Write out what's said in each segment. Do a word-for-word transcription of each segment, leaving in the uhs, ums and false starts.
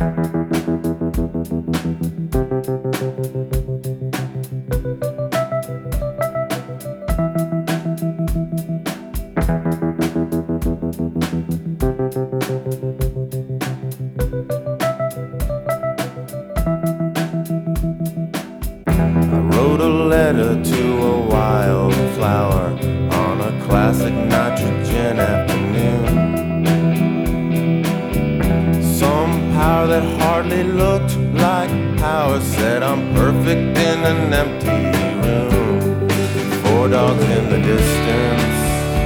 Letter to a wildflower on a classic nitrogen afternoon. Some power that hardly looked like power said I'm perfect in an empty room. Four dogs in the distance,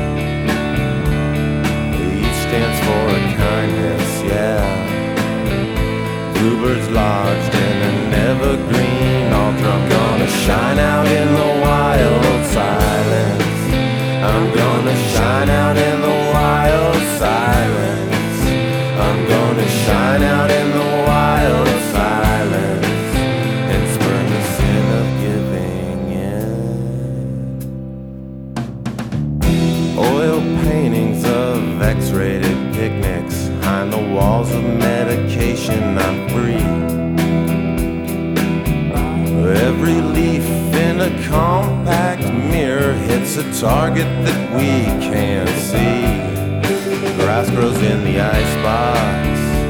each stands for a kindness, yeah. Bluebirds lodged in an evergreen altar. I'm gonna shine out in the wild silence. I'm gonna shine out in the wild silence. I'm gonna shine out in the wild silence and spurn the sin of giving in. Oil paintings of X-rated picnics behind the walls of medication I'm free. Every leaf in a compact mirror hits a target that we can't see. Grass grows in the icebox.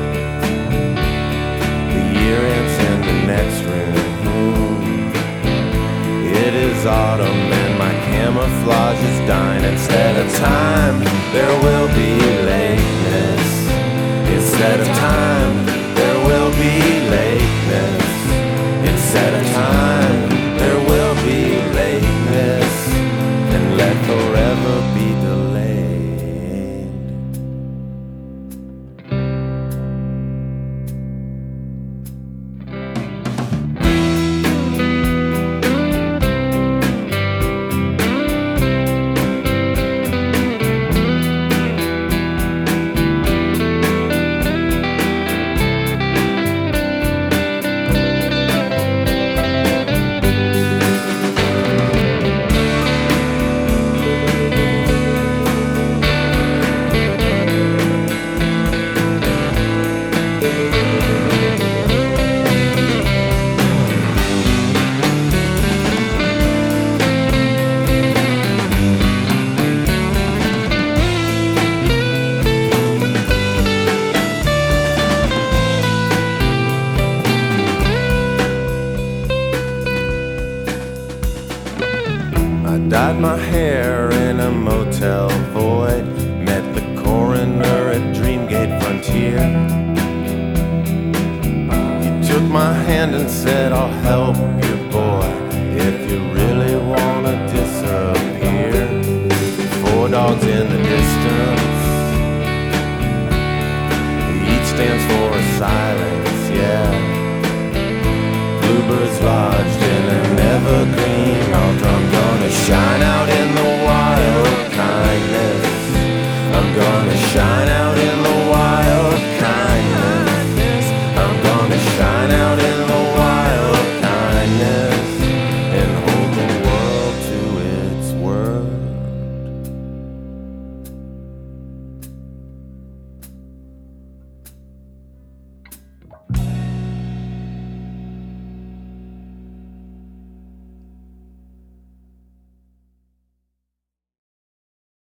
The year ends in the next room. It is autumn and my camouflage is dying. Instead of time, there will be lateness. Instead of time, there will be lateness. Instead of time, there will be lateness, and let forever be Dyed my hair in a motel void. Met the coroner at Dreamgate Frontier. He took my hand and said, I'll help you, boy, if you really wanna disappear. Four dogs in the distance, each stands for a silence.